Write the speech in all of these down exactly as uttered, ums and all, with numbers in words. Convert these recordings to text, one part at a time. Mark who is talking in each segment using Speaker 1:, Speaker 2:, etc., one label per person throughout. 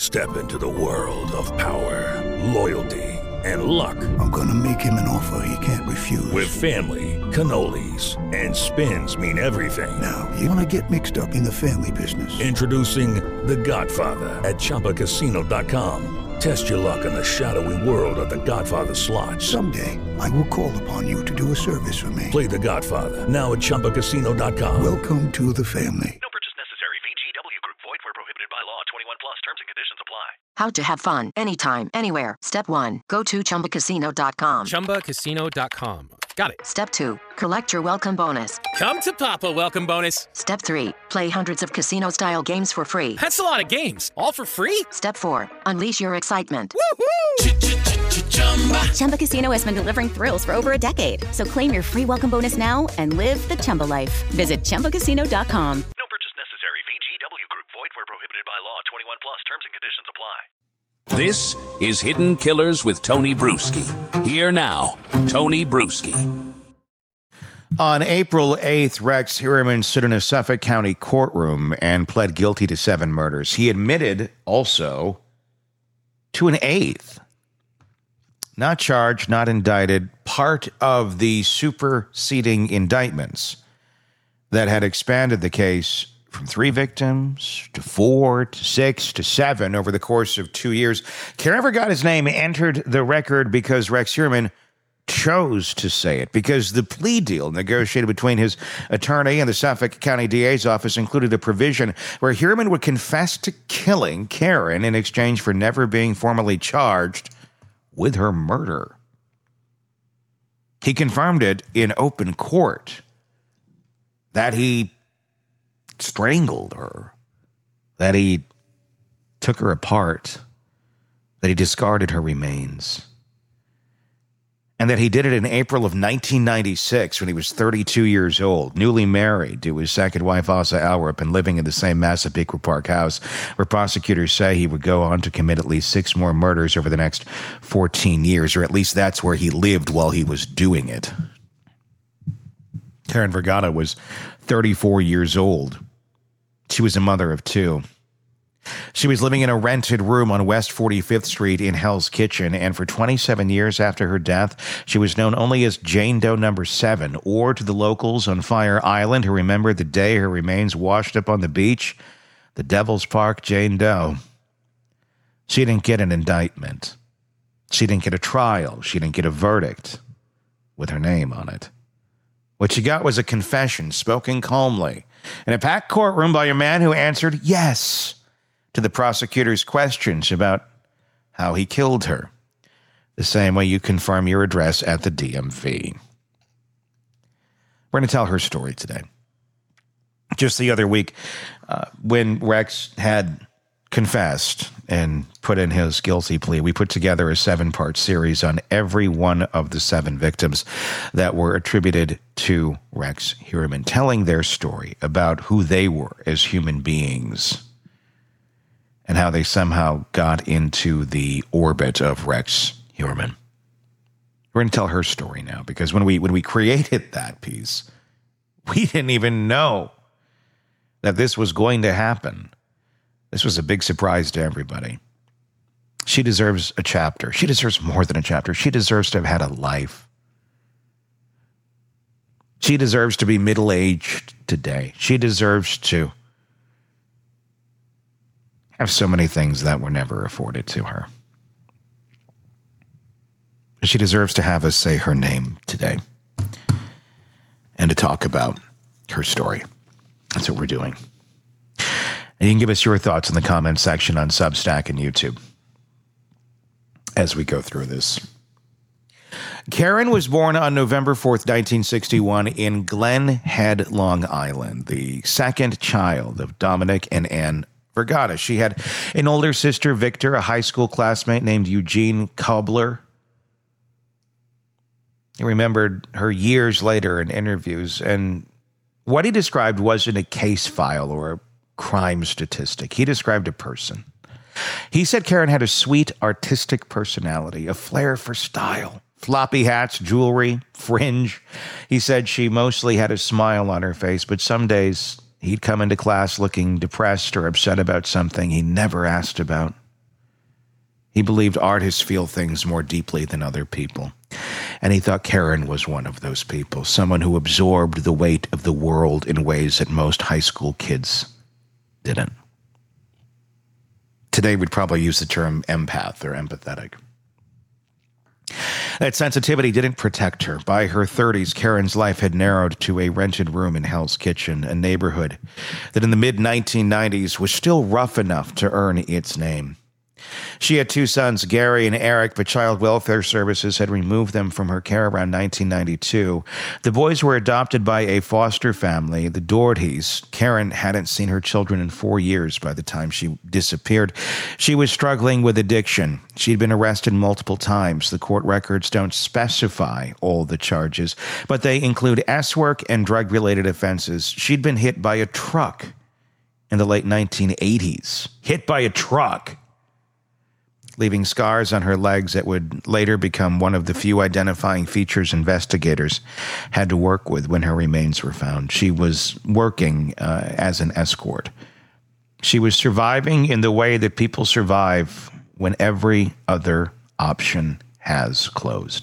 Speaker 1: Step into the world of power, loyalty, and luck.
Speaker 2: I'm gonna make him an offer he can't refuse.
Speaker 1: With family, cannolis, and spins mean everything.
Speaker 2: Now, you wanna get mixed up in the family business.
Speaker 1: Introducing The Godfather at Chumba Casino dot com. Test your luck in the shadowy world of The Godfather slot.
Speaker 2: Someday, I will call upon you to do a service for me.
Speaker 1: Play The Godfather now at Chumba Casino dot com.
Speaker 2: Welcome to the family.
Speaker 3: No purchase necessary. V G W Group. Void where prohibited by law. twenty-one plus. Terms and conditions apply.
Speaker 4: How to have fun anytime, anywhere. Step one. Go to Chumba Casino dot com.
Speaker 5: Chumba Casino dot com. Got it.
Speaker 4: Step two. Collect your welcome bonus.
Speaker 5: Come to Papa welcome bonus.
Speaker 4: Step three. Play hundreds of casino-style games for free.
Speaker 5: That's a lot of games. All for free?
Speaker 4: Step four. Unleash your excitement.
Speaker 5: Woohoo!
Speaker 6: Chumba Casino has been delivering thrills for over a decade. So claim your free welcome bonus now and live the Chumba life. Visit Chumba Casino dot com.
Speaker 3: No purchase necessary. V G W Group. Void where prohibited by law. twenty-one plus. Terms and conditions apply.
Speaker 7: This is Hidden Killers with Tony Bruschi. Here now, Tony Bruschi.
Speaker 8: On April eighth, Rex Heuermann stood in a Suffolk County courtroom and pled guilty to seven murders. He admitted also to an eighth. Not charged, not indicted, part of the superseding indictments that had expanded the case from three victims to four to six to seven over the course of two years. Karen Vergata's name entered the record because Rex Heuermann chose to say it, because the plea deal negotiated between his attorney and the Suffolk County D A's office included a provision where Heuermann would confess to killing Karen in exchange for never being formally charged with her murder. He confirmed it in open court that he strangled her, that he took her apart, that he discarded her remains, and that he did it in April of nineteen ninety-six when he was thirty-two years old, newly married to his second wife, Asa Alrup, and living in the same Massapequa Park house, where prosecutors say he would go on to commit at least six more murders over the next fourteen years, or at least that's where he lived while he was doing it. Karen Vergata was thirty-four years old. She was a mother of two. She was living in a rented room on West forty-fifth Street in Hell's Kitchen, and for twenty-seven years after her death, she was known only as Jane Doe Number Seven, or to the locals on Fire Island who remembered the day her remains washed up on the beach, the Devil's Park Jane Doe. She didn't get an indictment. She didn't get a trial. She didn't get a verdict with her name on it. What she got was a confession spoken calmly in a packed courtroom by a man who answered yes to the prosecutor's questions about how he killed her, the same way you confirm your address at the D M V. We're going to tell her story today. Just the other week, uh, when Rex had confessed and put in his guilty plea, we put together a seven-part series on every one of the seven victims that were attributed to Rex Heuermann, telling their story about who they were as human beings and how they somehow got into the orbit of Rex Heuermann. We're going to tell her story now, because when we when we created that piece, we didn't even know that this was going to happen. This was a big surprise to everybody. She deserves a chapter. She deserves more than a chapter. She deserves to have had a life. She deserves to be middle-aged today. She deserves to have so many things that were never afforded to her. She deserves to have us say her name today and to talk about her story. That's what we're doing. And you can give us your thoughts in the comments section on Substack and YouTube as we go through this. Karen was born on November fourth, nineteen sixty-one in Glen Head, Long Island, the second child of Dominic and Ann Vergata. She had an older sister, Victor, a high school classmate named Eugene Kobler. He remembered her years later in interviews, and what he described wasn't a case file or a crime statistic. He described a person. He said Karen had a sweet, artistic personality, a flair for style, floppy hats, jewelry, fringe. He said she mostly had a smile on her face, but some days he'd come into class looking depressed or upset about something he never asked about. He believed artists feel things more deeply than other people. And he thought Karen was one of those people, someone who absorbed the weight of the world in ways that most high school kids didn't. Today, we'd probably use the term empath or empathetic. That sensitivity didn't protect her. By her thirties, Karen's life had narrowed to a rented room in Hell's Kitchen, a neighborhood that in the mid nineteen nineties was still rough enough to earn its name. She had two sons, Gary and Eric, but Child Welfare Services had removed them from her care around nineteen ninety-two. The boys were adopted by a foster family, the Dohertys. Karen hadn't seen her children in four years by the time she disappeared. She was struggling with addiction. She'd been arrested multiple times. The court records don't specify all the charges, but they include S-work and drug-related offenses. She'd been hit by a truck in the late nineteen eighties. Hit by a truck, leaving scars on her legs that would later become one of the few identifying features investigators had to work with when her remains were found. She was working uh, as an escort. She was surviving in the way that people survive when every other option has closed.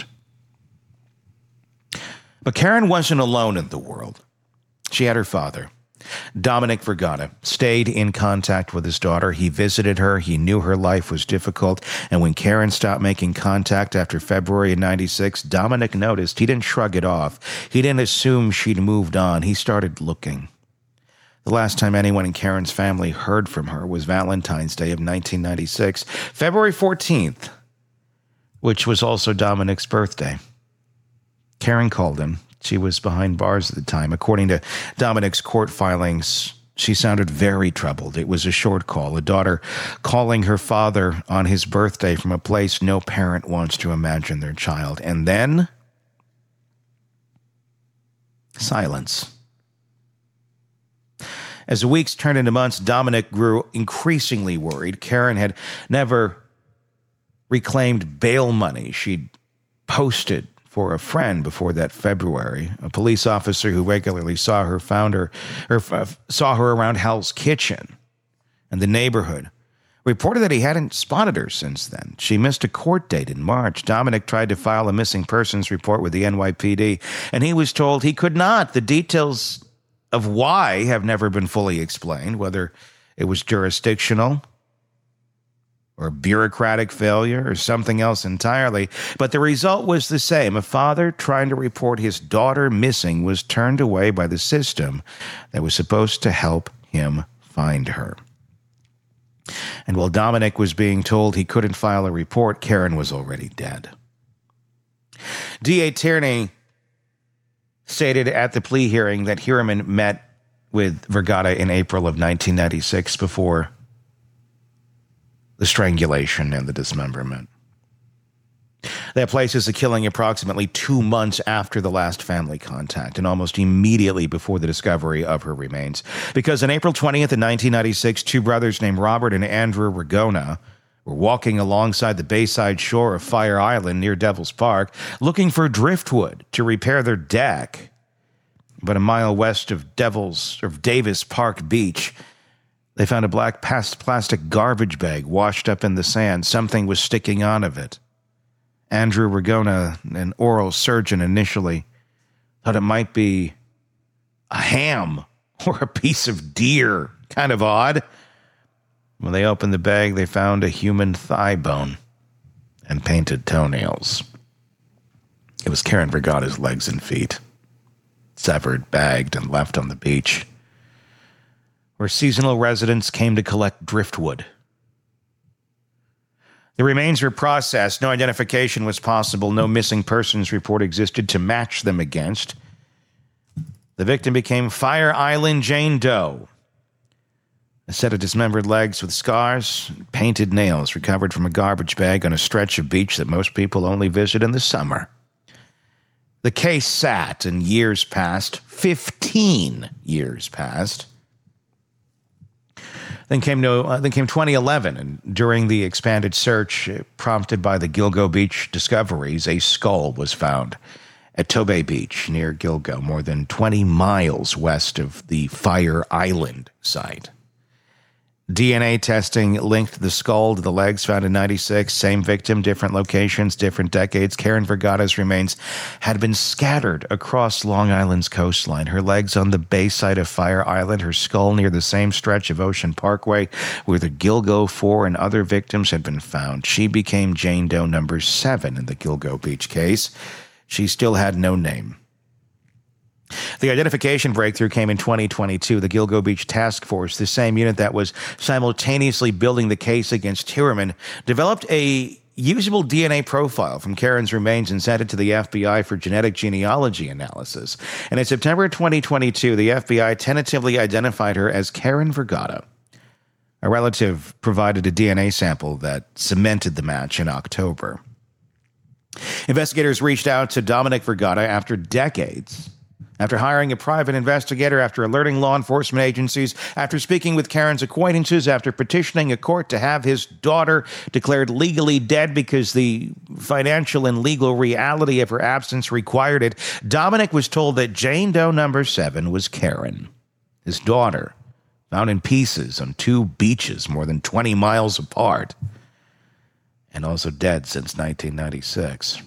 Speaker 8: But Karen wasn't alone in the world. She had her father. Dominic Vergata stayed in contact with his daughter. He visited her. He knew her life was difficult. And when Karen stopped making contact after February of ninety-six, Dominic noticed. He didn't shrug it off. He didn't assume she'd moved on. He started looking. The last time anyone in Karen's family heard from her was Valentine's Day of nineteen ninety-six, February fourteenth, which was also Dominic's birthday. Karen called him. She was behind bars at the time. According to Dominic's court filings, she sounded very troubled. It was a short call, a daughter calling her father on his birthday from a place no parent wants to imagine their child. And then, silence. As the weeks turned into months, Dominic grew increasingly worried. Karen had never reclaimed bail money she'd posted for a friend before that February. A police officer who regularly saw her found her, or f- saw her around Hell's Kitchen and the neighborhood reported that he hadn't spotted her since then. She missed a court date in March. Dominic tried to file a missing persons report with the N Y P D, and he was told he could not. The details of why have never been fully explained, whether it was jurisdictional or bureaucratic failure, or something else entirely. But the result was the same. A father trying to report his daughter missing was turned away by the system that was supposed to help him find her. And while Dominic was being told he couldn't file a report, Karen was already dead. D A Tierney stated at the plea hearing that Heuermann met with Vergata in April of nineteen ninety-six before the strangulation and the dismemberment. That places the killing approximately two months after the last family contact and almost immediately before the discovery of her remains. Because on April twentieth of nineteen ninety-six, two brothers named Robert and Andrew Ragona were walking alongside the bayside shore of Fire Island near Devil's Park looking for driftwood to repair their deck. But a mile west of Devil's, or Davis Park Beach, they found a black plastic garbage bag washed up in the sand. Something was sticking out of it. Andrew Ragona, an oral surgeon initially, thought it might be a ham or a piece of deer. Kind of odd. When they opened the bag, they found a human thigh bone and painted toenails. It was Karen Vergata's legs and feet, severed, bagged, and left on the beach, where seasonal residents came to collect driftwood. The remains were processed. No identification was possible. No missing persons report existed to match them against. The victim became Fire Island Jane Doe. A set of dismembered legs with scars, painted nails recovered from a garbage bag on a stretch of beach that most people only visit in the summer. The case sat, and years passed. Fifteen years passed. Then came no, uh, then came twenty eleven, and during the expanded search uh, prompted by the Gilgo Beach discoveries, a skull was found at Tobay Beach near Gilgo, more than twenty miles west of the Fire Island site. D N A testing linked the skull to the legs found in ninety-six. Same victim, different locations, different decades. Karen Vergata's remains had been scattered across Long Island's coastline. Her legs on the bay side of Fire Island, her skull near the same stretch of Ocean Parkway where the Gilgo Four and other victims had been found. She became Jane Doe number seven in the Gilgo Beach case. She still had no name. The identification breakthrough came in twenty twenty-two. The Gilgo Beach Task Force, the same unit that was simultaneously building the case against Heuermann, developed a usable D N A profile from Karen's remains and sent it to the F B I for genetic genealogy analysis. And in September twenty twenty-two, the F B I tentatively identified her as Karen Vergata. A relative provided a D N A sample that cemented the match in October. Investigators reached out to Dominic Vergata after decades. After hiring a private investigator, after alerting law enforcement agencies, after speaking with Karen's acquaintances, after petitioning a court to have his daughter declared legally dead because the financial and legal reality of her absence required it, Dominic was told that Jane Doe number seven was Karen, his daughter, found in pieces on two beaches more than twenty miles apart, and also dead since nineteen ninety-six.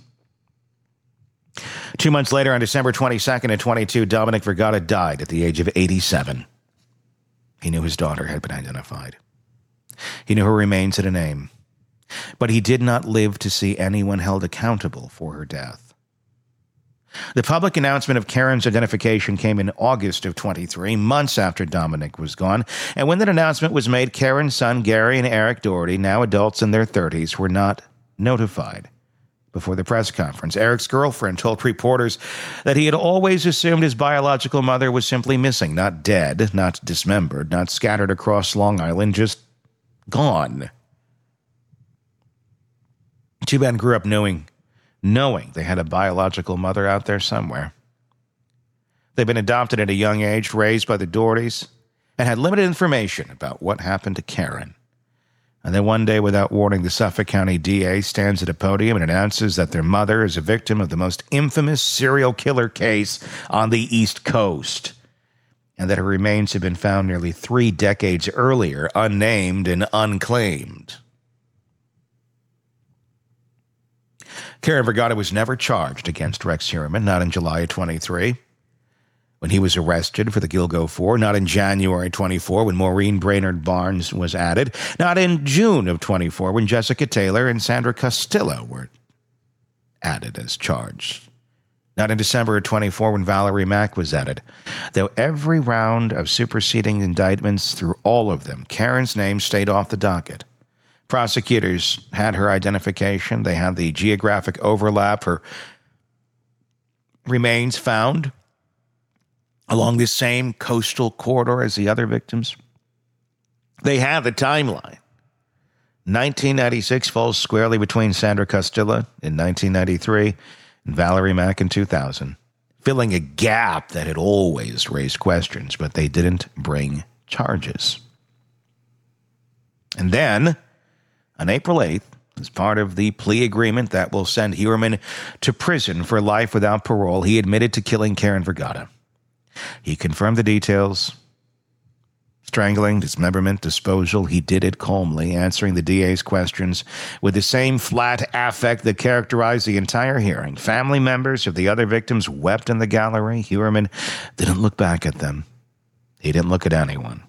Speaker 8: Two months later, on December twenty-second of twenty-two, Dominic Vergata died at the age of eighty-seven. He knew his daughter had been identified. He knew her remains had a name. But he did not live to see anyone held accountable for her death. The public announcement of Karen's identification came in August of twenty-three, months after Dominic was gone. And when that announcement was made, Karen's son, Gary, and Eric Doherty, now adults in their thirties, were not notified. Before the press conference, Eric's girlfriend told reporters that he had always assumed his biological mother was simply missing, not dead, not dismembered, not scattered across Long Island, just gone. Two men grew up knowing, knowing they had a biological mother out there somewhere. They'd been adopted at a young age, raised by the Dohertys, and had limited information about what happened to Karen. And then one day, without warning, the Suffolk County D A stands at a podium and announces that their mother is a victim of the most infamous serial killer case on the East Coast, and that her remains had been found nearly three decades earlier, unnamed and unclaimed. Karen Vergata was never charged against Rex Heuermann, not in July of twenty-three, when he was arrested for the Gilgo Four, not in January twenty-four, when Maureen Brainerd Barnes was added, not in June of twenty-four, when Jessica Taylor and Sandra Costello were added as charged, not in December of twenty-four, when Valerie Mack was added. Though every round of superseding indictments, through all of them, Karen's name stayed off the docket. Prosecutors had her identification. They had the geographic overlap. Her remains found along the same coastal corridor as the other victims. They have the timeline. nineteen ninety-six falls squarely between Sandra Costello in nineteen ninety-three and Valerie Mack in two thousand, filling a gap that had always raised questions, but they didn't bring charges. And then, on April eighth, as part of the plea agreement that will send Heuermann to prison for life without parole, he admitted to killing Karen Vergata. He confirmed the details. Strangling, dismemberment, disposal. He did it calmly, answering the D A's questions with the same flat affect that characterized the entire hearing. Family members of the other victims wept in the gallery. Heuermann didn't look back at them. He didn't look at anyone.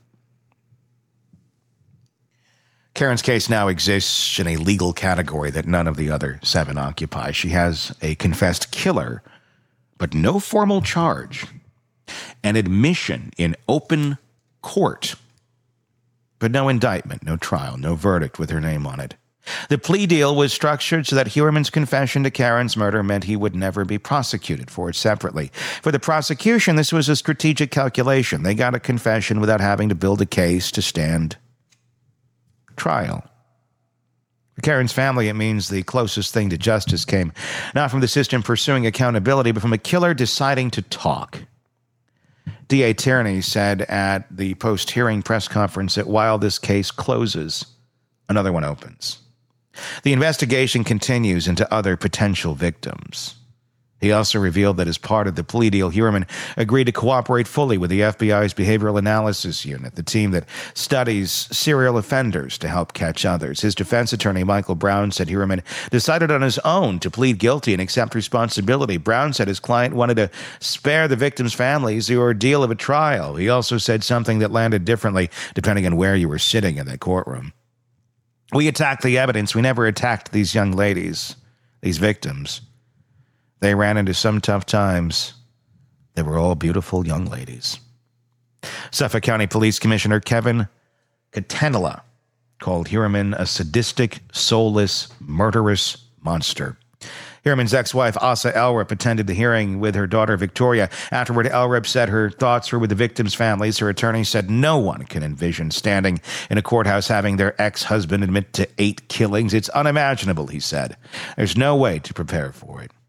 Speaker 8: Karen's case now exists in a legal category that none of the other seven occupy. She has a confessed killer, but no formal charge. An admission in open court, but no indictment, no trial, no verdict with her name on it. The plea deal was structured so that Heuermann's confession to Karen's murder meant he would never be prosecuted for it separately. For the prosecution, this was a strategic calculation. They got a confession without having to build a case to stand trial. For Karen's family, it means the closest thing to justice came not from the system pursuing accountability, but from a killer deciding to talk. D A Tierney said at the post-hearing press conference that while this case closes, another one opens. The investigation continues into other potential victims. He also revealed that as part of the plea deal, Heuermann agreed to cooperate fully with the F B I's Behavioral Analysis Unit, the team that studies serial offenders to help catch others. His defense attorney, Michael Brown, said Heuermann decided on his own to plead guilty and accept responsibility. Brown said his client wanted to spare the victims' families the ordeal of a trial. He also said something that landed differently depending on where you were sitting in that courtroom. We attacked the evidence. We never attacked these young ladies, these victims. They ran into some tough times. They were all beautiful young ladies. Suffolk County Police Commissioner Kevin Catanella called Heuermann a sadistic, soulless, murderous monster. Heuermann's ex-wife, Asa Elrup, attended the hearing with her daughter, Victoria. Afterward, Elrup said her thoughts were with the victims' families. Her attorney said no one can envision standing in a courthouse having their ex-husband admit to eight killings. It's unimaginable, he said. There's no way to prepare for it.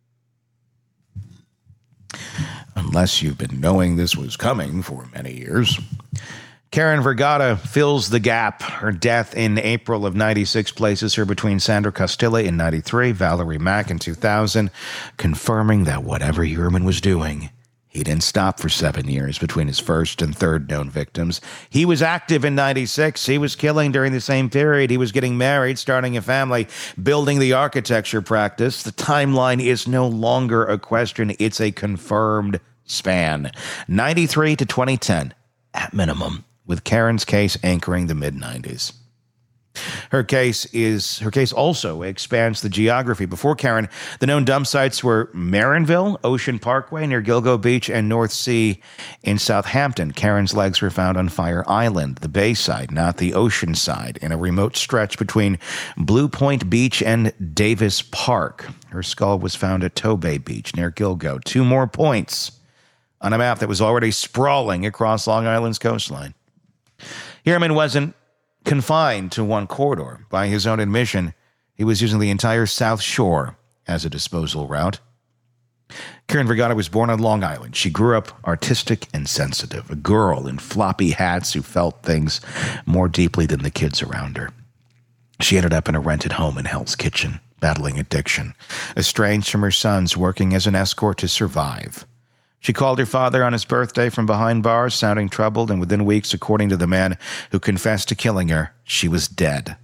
Speaker 8: Unless you've been knowing this was coming for many years. Karen Vergata fills the gap. Her death in April of ninety-six places her between Sandra Costilla in ninety-three, Valerie Mack in two thousand, confirming that whatever Heuermann was doing, he didn't stop for seven years between his first and third known victims. He was active in ninety-six. He was killing during the same period. He was getting married, starting a family, building the architecture practice. The timeline is no longer a question. It's a confirmed span. ninety-three to twenty ten, at minimum, with Karen's case anchoring the mid-nineties. Her case is her case also expands the geography. Before Karen, the known dump sites were Marinville, Ocean Parkway near Gilgo Beach, and North Sea in Southampton. Karen's legs were found on Fire Island, the bay side, not the ocean side, in a remote stretch between Blue Point Beach and Davis Park. Her skull was found at Tobay Beach near Gilgo. Two more points on a map that was already sprawling across Long Island's coastline. Heuermann wasn't confined to one corridor. By his own admission, he was using the entire South Shore as a disposal route. Karen Vergata was born on Long Island. She grew up artistic and sensitive, a girl in floppy hats who felt things more deeply than the kids around her. She ended up in a rented home in Hell's Kitchen, battling addiction, estranged from her sons, working as an escort to survive. She called her father on his birthday from behind bars, sounding troubled, and within weeks, according to the man who confessed to killing her, she was dead.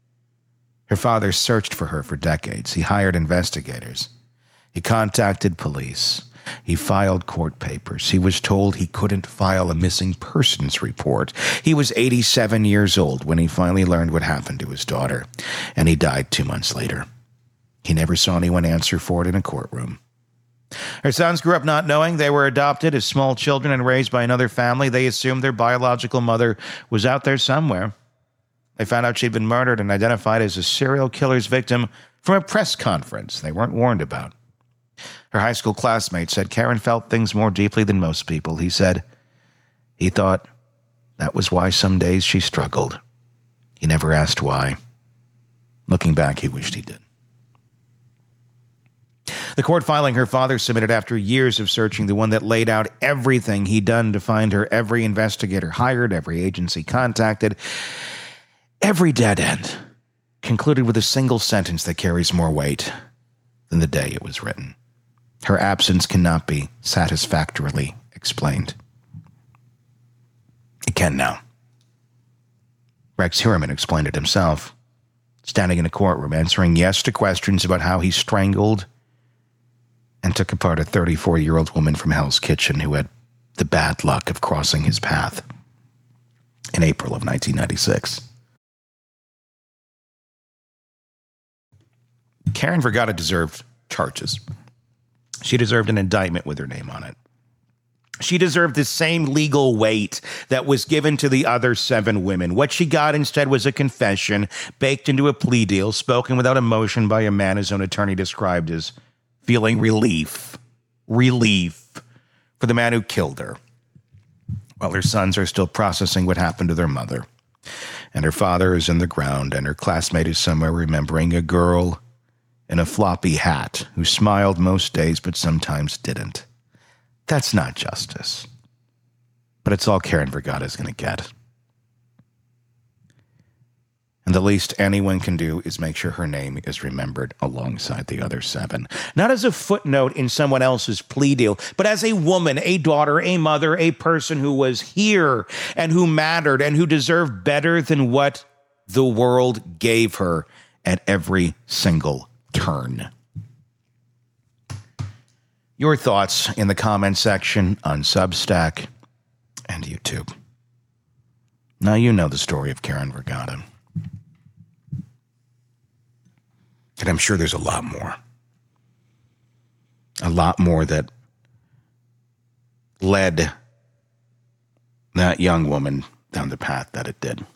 Speaker 8: Her father searched for her for decades. He hired investigators. He contacted police. He filed court papers. He was told he couldn't file a missing persons report. He was eighty-seven years old when he finally learned what happened to his daughter, and he died two months later. He never saw anyone answer for it in a courtroom. Her sons grew up not knowing they were adopted as small children and raised by another family. They assumed their biological mother was out there somewhere. They found out she'd been murdered and identified as a serial killer's victim from a press conference they weren't warned about. Her high school classmate said Karen felt things more deeply than most people. He said he thought that was why some days she struggled. He never asked why. Looking back, he wished he did. The court filing her father submitted after years of searching, the one that laid out everything he'd done to find her, every investigator hired, every agency contacted, every dead end, concluded with a single sentence that carries more weight than the day it was written. Her absence cannot be satisfactorily explained. It can now. Rex Heuermann explained it himself, standing in a courtroom answering yes to questions about how he strangled and took apart a thirty-four-year-old woman from Hell's Kitchen who had the bad luck of crossing his path in April of nineteen ninety-six. Karen Vergata deserved charges. She deserved an indictment with her name on it. She deserved the same legal weight that was given to the other seven women. What she got instead was a confession baked into a plea deal, spoken without emotion by a man his own attorney described as feeling relief, relief for the man who killed her, while her sons are still processing what happened to their mother. And her father is in the ground, and her classmate is somewhere remembering a girl in a floppy hat who smiled most days but sometimes didn't. That's not justice. But it's all Karen Vergata is going to get. And the least anyone can do is make sure her name is remembered alongside the other seven. Not as a footnote in someone else's plea deal, but as a woman, a daughter, a mother, a person who was here and who mattered and who deserved better than what the world gave her at every single turn. Your thoughts in the comment section on Substack and YouTube. Now you know the story of Karen Vergata. And I'm sure there's a lot more. A lot more that led that young woman down the path that it did.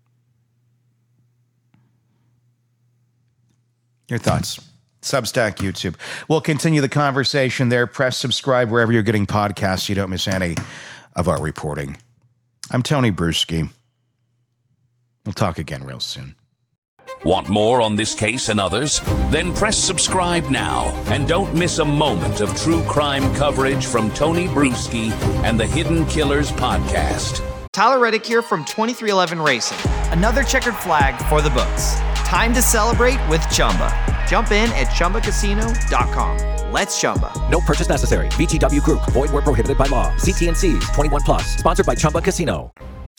Speaker 8: Your thoughts. Substack, YouTube. We'll continue the conversation there. Press subscribe wherever you're getting podcasts so you don't miss any of our reporting. I'm Tony Bruschi. We'll talk again real soon.
Speaker 7: Want more on this case and others? Then press subscribe now and don't miss a moment of true crime coverage from Tony Bruschi and the Hidden Killers podcast.
Speaker 9: Tyler Reddick here from twenty-three eleven Racing. Another checkered flag for the books. Time to celebrate with Chumba. Jump in at Chumba Casino dot com. Let's Chumba.
Speaker 10: No purchase necessary. V G W Group. Void where prohibited by law. See T and C's. twenty-one plus. Sponsored by Chumba Casino.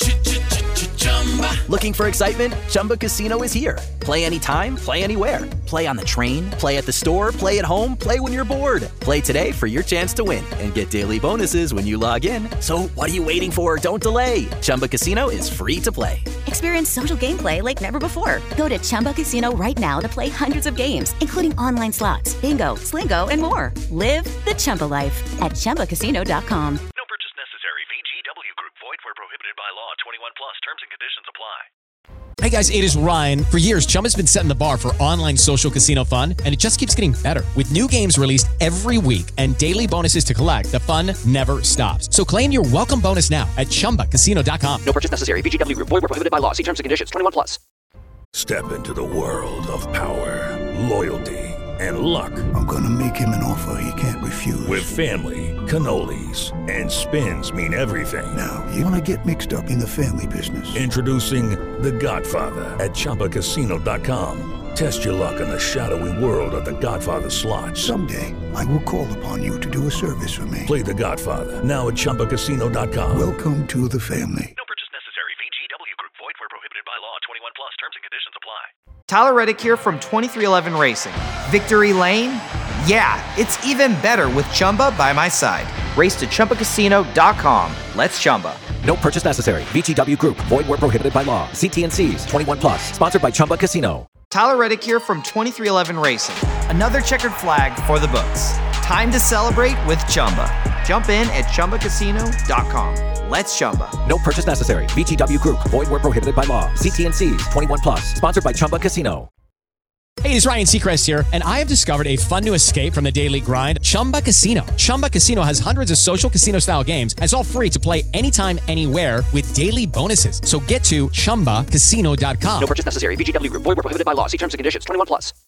Speaker 11: Looking for excitement? Chumba Casino is here. Play anytime, play anywhere. Play on the train, play at the store, play at home, play when you're bored. Play today for your chance to win and get daily bonuses when you log in. So what are you waiting for? Don't delay. Chumba Casino is free to play.
Speaker 6: Experience social gameplay like never before. Go to Chumba Casino right now to play hundreds of games, including online slots, bingo, Slingo, and more. Live the Chumba life at Chumba Casino dot com.
Speaker 3: No purchase necessary. V G W Group. Void where prohibited by law. twenty-one plus. Terms and conditions apply.
Speaker 5: Hey guys, it is Ryan. For years, Chumba's been setting the bar for online social casino fun, and it just keeps getting better. With new games released every week and daily bonuses to collect, the fun never stops. So claim your welcome bonus now at Chumba Casino dot com.
Speaker 11: No purchase necessary. V G W Group. Void where prohibited by law. See terms and conditions. twenty-one plus.
Speaker 1: Step into the world of power, loyalty, and luck.
Speaker 2: I'm gonna make him an offer he can't refuse.
Speaker 1: With family, cannolis, and spins mean everything.
Speaker 2: Now, you wanna get mixed up in the family business.
Speaker 1: Introducing The Godfather at Chumba Casino dot com. Test your luck in the shadowy world of The Godfather slot.
Speaker 2: Someday, I will call upon you to do a service for me.
Speaker 1: Play The Godfather now at Chumba Casino dot com.
Speaker 2: Welcome to the family.
Speaker 3: No purchase necessary. V G W Group. Void where prohibited by law. twenty-one plus. Terms and conditions apply.
Speaker 9: Tyler Reddick here from twenty-three eleven Racing. Victory Lane? Yeah, it's even better with Chumba by my side. Race to Chumba Casino dot com. Let's Chumba.
Speaker 10: No purchase necessary. V G W Group. Void where prohibited by law. See T and C's. twenty-one plus. Sponsored by Chumba Casino.
Speaker 9: Tyler Reddick here from twenty-three eleven Racing. Another checkered flag for the books. Time to celebrate with Chumba. Jump in at Chumba Casino dot com. Let's Chumba.
Speaker 10: No purchase necessary. V G W Group. Void where prohibited by law. See T and C's. twenty-one plus. Sponsored by Chumba Casino.
Speaker 5: Hey, it's Ryan Seacrest here, and I have discovered a fun new escape from the daily grind, Chumba Casino. Chumba Casino has hundreds of social casino-style games, and it's all free to play anytime, anywhere with daily bonuses. So get to Chumba Casino dot com.
Speaker 11: No purchase necessary. V G W Group. Void where prohibited by law. See terms and conditions. twenty-one plus.